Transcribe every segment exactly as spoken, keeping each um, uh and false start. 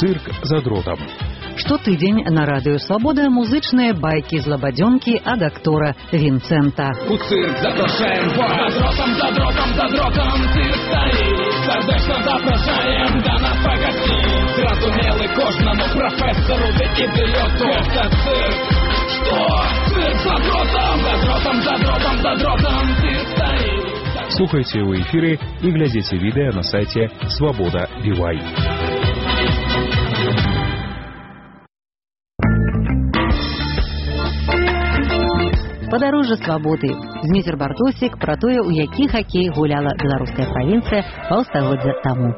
Цирк за дротам. Штотыдзень на радыё Свабода музычныя байкі-злабадзёнкі ад актора Вінцэнта. У цирк запрашаем вас! За дротам, за дротам, за дротам цирк стаіць. Сардэчна запрашаем да нас пагасціць. Зразумелы кожнаму прафесару ды ідыёту. Гэта цирк. Што? Цирк за дротам, за дротам, за дротам, за дротам цирк стаіць. Слухайте ў эфіры і глядзіце відэа на сайце Свабода Бівай. Падарожжа свабоды. Зміцер Бартосік пра тое, у які хакей гуляла беларуская правінцыя паўстагоддзя таму.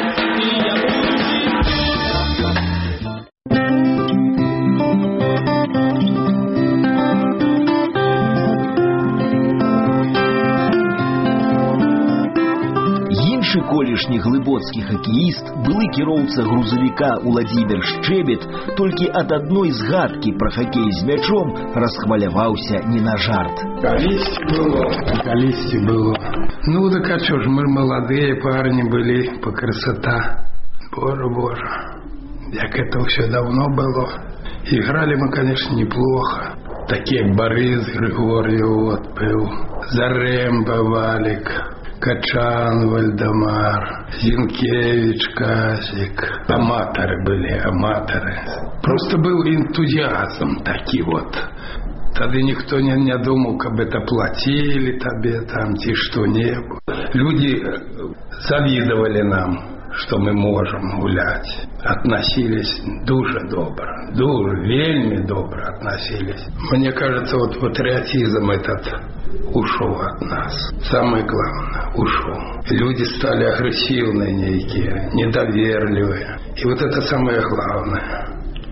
Колішні глыбоцкі хакеіст, былы кіроўца грузавіка Уладзімір Шчэбет, толькі ад адной згадкі пра хакей з мячом расхваляваўся не на жарт. Калісьці было, калісьці было. Ну, так а чё ж, мы маладыя парни были, по красота. Боже, боже, як это все давно было. Играли мы, конечно, неплохо. Такие Борис Григорьев вот был, Заремба Валик, Качан Вальдемар, Зинкевич Казик. Аматоры были, аматоры. Просто был энтузиазм такой вот. Тогда никто не, не думал, как бы это платили тебе, там, те что-нибудь. Люди завидовали нам, что мы можем гулять. Относились дуже добро, дуже, вельми добро относились. Мне кажется, вот патриотизм этот ушел от нас. Самое главное, ушел. Люди стали агрессивные некие, недоверливые. И вот это самое главное.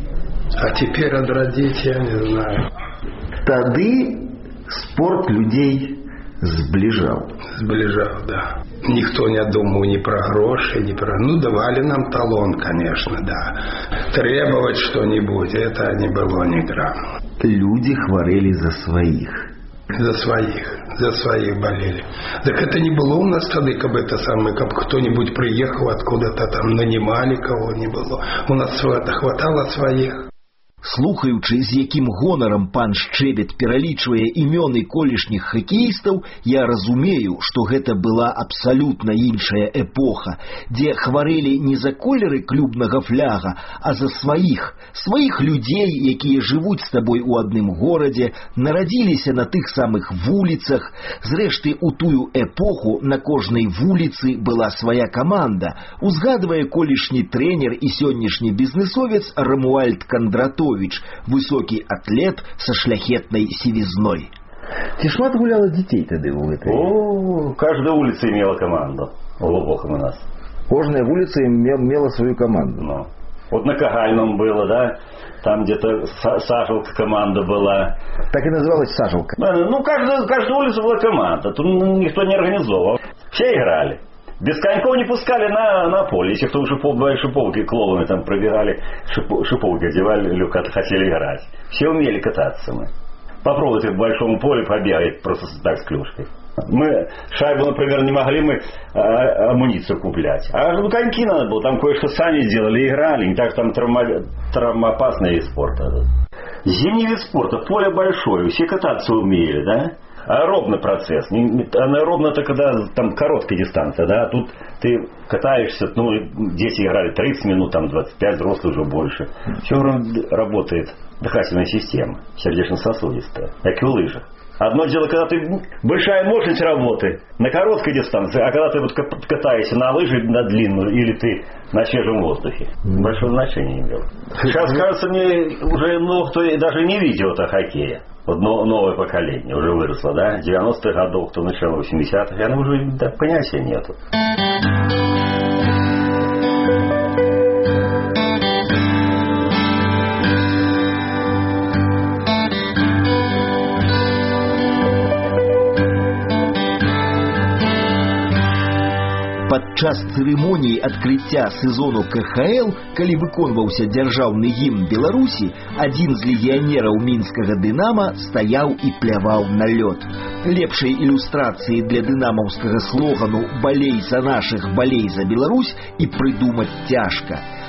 А теперь отрадить, я не знаю. Тады спорт людей сближал. Сближал, да. Никто не думал ни про гроши, ни про... Ну, давали нам талон, конечно, да. Требовать что-нибудь, это не было ни грамма. Люди хворели за своих. За своих, за своих болели. Так это не было у нас тогда, как бы это самое, как кто-нибудь приехал откуда-то там, нанимали кого не было. У нас хватало своих. Слухаючы, з якім гонарам пан Шчэбет пералічвае імёны колішніх хакеістаў, я разумею, што гэта была абсалютна іншая эпоха, дзе хварэлі не за колеры клубнага фляга, а за сваіх, сваіх людзей, якія жывуць з табой у адным горадзе, нарадзіліся на тых самых вуліцах. Зрэшты, у тую эпоху на кожнай вуліцы была свая каманда, узгадвае колішні трэнер і сённяшні бізнесовец Рамуальд Кандратович, высокі атлет са шляхетнай сівізной. Ці шмат гуляла дзяцей тады ў гэтай? О, каждая улица имела команду. Глубоком у нас. Каждая улица имела свою команду. Ну. Вот на Кагальном было, да? Там где-то Сажалка команда была. Так и называлась Сажалка? Ну, каждая, каждая улица была команда. Тут никто не организовал. Все играли. Без коньков не пускали на, на поле. Если кто шипов, шиповки, клоуны там пробирали, шип, шиповки одевали, или хотели играть. Все умели кататься мы. Попробуйте в большом поле побегать просто так с клюшкой. Мы шайбу, например, не могли мы а, амуницию куплять. А ну, коньки надо было, там кое-что сами делали, играли. Не так там травма, травмоопасный вид спорта. Зимний вид спорта, поле большое, все кататься умели, да? Аэробный процесс. Аэробно это когда там короткая дистанция, да, тут ты катаешься, ну, дети играли тридцать минут, там двадцать пять, взрослые уже больше. Все работает дыхательная система, сердечно-сосудистая, как и у лыжах. Одно дело, когда ты большая мощность работы на короткой дистанции, а когда ты вот катаешься на лыжи на длинную или ты на свежем воздухе, большое значение имело. Сейчас, кажется, мне уже ну, кто даже не видел это хоккея. Вот новое поколение уже выросло, да? девяностых годов, кто начало восьмидесятых, оно уже да, понятия нету. Падчас цырымоніі адкрыцця сезону ка ха эл, калі выконваўся дзяржаўны гімн Беларусі, адзін з легіянераў мінскага «Дынама» стаяў і пляваў на лёд. Лепшай ілюстрацыі для дынамаўскага слогану «Балей за нашых, балей за Беларусь» і прыдумаць цяжка.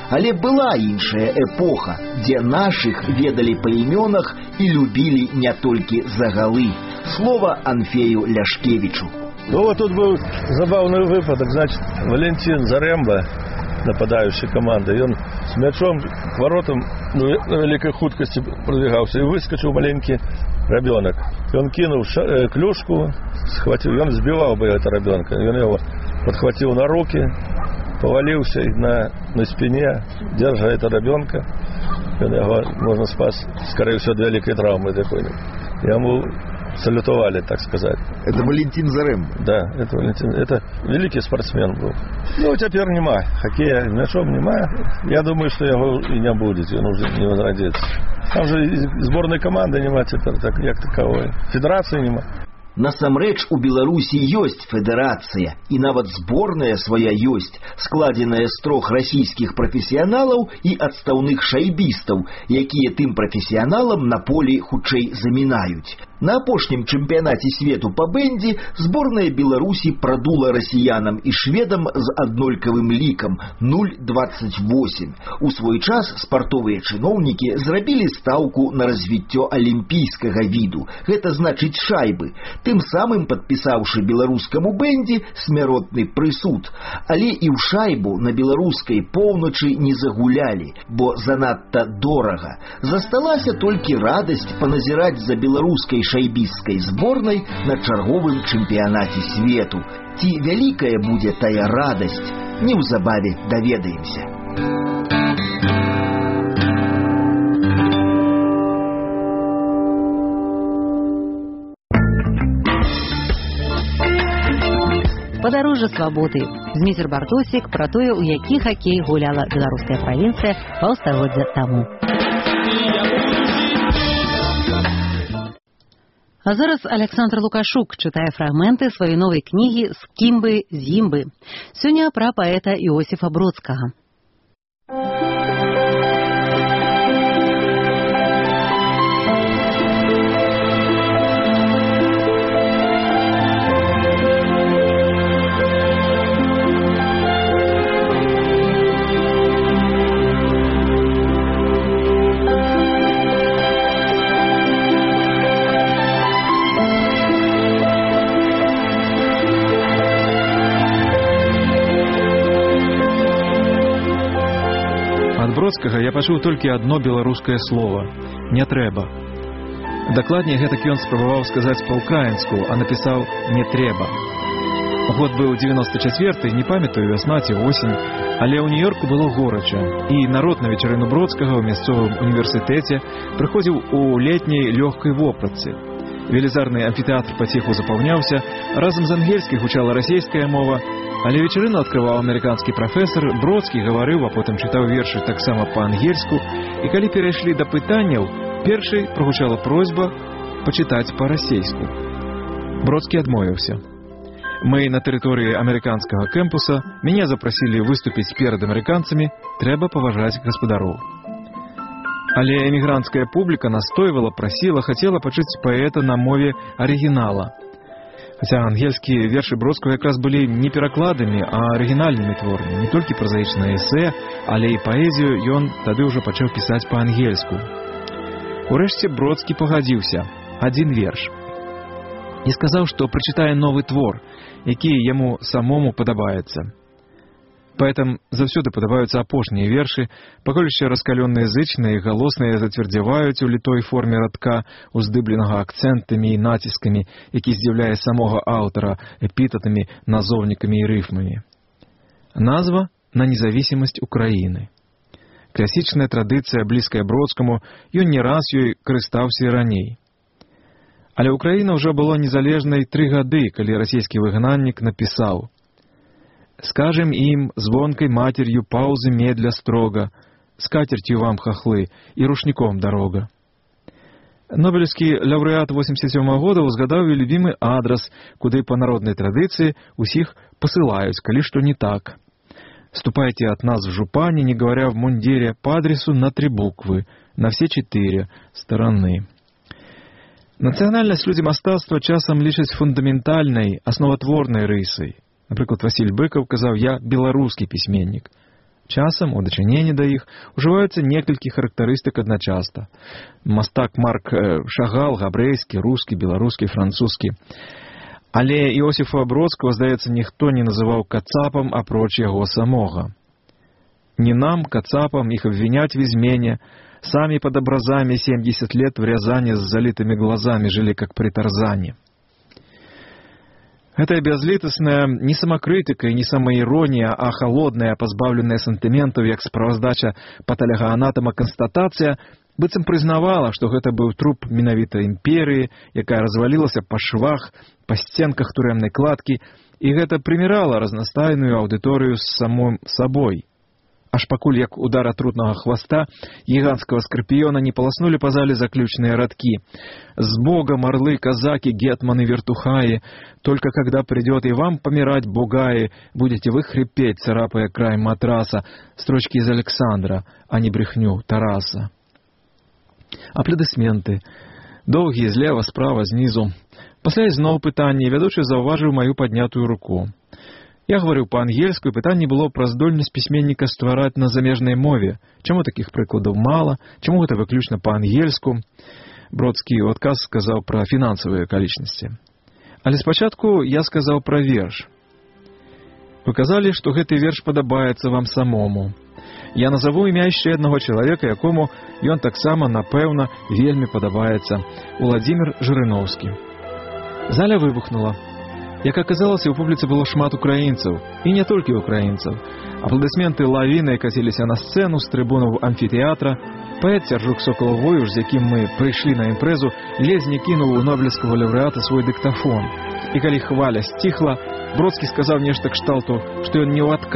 Але была іншая эпоха, дзе нашых ведалі па імёнах і любілі не толькі за галы. Слово Анфею Ляшкевичу. Ну вот тут был забавный выпадок. Значит, Валентин Заремба, нападающий команды, и он с мячом к воротам ну, на великой хуткости продвигался, и выскочил маленький ребенок. И он кинул ша- э, клюшку, схватил, и он сбивал бы этого ребенка. И он его подхватил на руки, повалился на, на спине, держа этого ребенка. И он его, можно спас, скорее всего, от великой травмы такой. Ему салютовали, так сказать. Это Валентин Заремба? Да, это Валентин. Это великий спортсмен был. Ну, теперь нема. Хоккея мячом нема. Я думаю, что его и не будет. Он уже не возродится. Там же и сборной команды нема теперь, так, як таковой. Федерации нема. Насамрэч у Беларусі ёсць федэрацыя, і нават зборная свая ёсць, складзеная з трох расійскіх прафесіяналаў і адстаўных шайбістаў, якія тым прафесіяналам на полі хутчэй замінаюць. На апошнім чэмпіянаце свету па бэндзі зборная Беларусі прадула расіянам і шведам з аднолькавым лікам нуль двадцать восемь. У свой час спартовыя чыноўнікі зрабілі стаўку на развіццё алімпійскага віду, гэта значыць шайбы, тым самым падпісаўшы беларускаму бэндзі смяротны прысуд. Але і ў шайбу на беларускай поўначы не загулялі, бо занадта дорага. Засталася толькі радасць паназіраць за беларускай шайбісцкай зборнай на чарговым чэмпіянаце свету. Ці вялікая будзе тая радасць, неўзабаве даведаемся. Падарожжа свабоды. Зміцер Бартосік пра тое, у які хакей гуляла беларуская правінцыя паўстагоддзя таму. А зараз Александр Лукашук чытае фрагменты сваёй новай кнігі «З кімбы, зімбы». Сёння пра паэта Іосіфа Бродскага. Бродскага я пачуў толькі адно беларускае слово – «не трэба». Дакладней, гэтак ён спрабаваў сказаць па-ўкраінску, а напісаў «не трэба». Год быў дзевяносто чацвёрты, не памятаю, вясна ці восень, але ў Нью-Йорку было горача, і народ на вечарыну Бродскага ў мясцовым універсітэце прыходзіў у летняй лёгкай вопратцы. Велізарны амфітэатр паціху запаўняўся, разам з ангельскай гучала расійская мова, але вечарыну адкрываў амерыканскі прафесар, Бродскі гаварыў, а потым чытаў вершы таксама па-ангельску, і калі перайшлі да пытанняў, першай прагучала просьба пачытаць па-расейску. Бродскі адмовіўся. Мы на тэрыторыі амерыканскага кэмпуса, мяне запрасілі выступіць перад амерыканцамі, трэба паважаць гаспадароў. Але эмігранцкая публіка настойвала, прасіла, хацела пачуць паэта на мове арыгінала. Хаця ангельскія вершы Бродскага якраз былі не перакладамі, а арыгінальнымі творамі, не толькі празаічнае эсэ, але і паэзію ён тады ўжо пачаў пісаць па-ангельску. Урэшце Бродскі пагадзіўся, адзін верш. І сказаў, што прачытае новы твор, які яму самому падабаецца. Паэтам заўсёды падабаюцца апошнія вершы, пакуль яшчэ раскалёныя зычныя і галосныя зацвярдзяваюць у літой форме радка, уздыбленага акцэнтамі і націскамі, які здзіўляе самога аўтара эпітэтамі, назоўнікамі і рыфмамі. Назва «На независимость Украины». Класічная традыцыя, блізкая Бродскаму, ён не раз ёй карыстаўся і раней. Але Украіна ўжо была незалежнай тры гады, калі расійскі выгнаннік напісаў: «Скажем им звонкой матерью паузы медля строго, скатертью вам хохлы и рушником дорога». Нобелевскі лаўрэат восемьдесят сёмага года узгадаў і любімы адрас, куды па народнай традыцыі усіх пасылаюць, калі што не так. «Ступайте от нас в жупане, не говоря в мундире, по адресу на три буквы, на все четыре стороны». Нацыянальнасць людзі мастацтва часам лічаць фундаментальнай, асноватворнай рысай. Напрыклад, Васіль Быкаў казаў: «Я беларускі пісьменнік». Часам у дачыненні да іх ужываюцца некалькі характарыстык адначасна. Мастак Марк Шагал, габрэйскі, рускі, беларускі, французскі. Але Іосіфа Бродскага, здаецца, ніхто не называў кацапам, апроч яго самога. Не нам, кацапам, их обвинять в измене. Сами под образами семьдесят лет в Рязани с залитыми глазами жили, как при Тарзане. Гэтая бязлітасная не самакрытыка і не самаіронія, а холодная, пазбаўленая сантыментаў, як справаздача патолягаанатама канстатацыя, быццам прызнавала, што гэта быў труп менавіта імперыі, якая развалілася па швах, па сценках турэмнай кладкі, і гэта прымірала разнастайную аўдыторыю з самым сабой. Аж пакуль як удар атрутнага хваста гіганцкага скарпіёна не паласнулі па зале заключныя радкі. «С Богом, орлы, казаки, гетманы, вертухаи! Только когда придет и вам помирать, бугаи, будете вы хрипеть, царапая край матраса». Строчки из Александра, а не брехню Тараса. Аплодысменты. Доўгія злева, справа, знізу. Пасля ізноў пытанне, вядучы заўважыў маю паднятую руку. Я гаварыў па-ангельску, і пытанне было пра здольнасць пісьменніка ствараць на замежнай мове. Чаму такіх прыкладаў мала? Чаму гэта выключна па-ангельску? Бродскі ў адказ сказаў пра фінансавыя акалічнасці. Але спачатку я сказаў пра верш. Вы казалі, што гэты верш падабаецца вам самому. Я назову імя яшчэ аднаго чалавека, якому ён таксама, напэўна, вельмі падабаецца. Уладзімір Жырыноўскі. Заля выбухнула. Як аказалася, у публіцы было шмат украінцаў, і не толькі украінцаў. Апладысменты лавінай каціліся на сцэну з трыбунаў амфітэатра. Паэт Сяржук Сокалавой, з якім мы прыйшлі на імпрэзу, ледзь не кінуў у нобелевскага лаўрэата свой дыктафон. І калі хваля сціхла, Бродскі сказаў нешта кшталту, што ён не ў адказ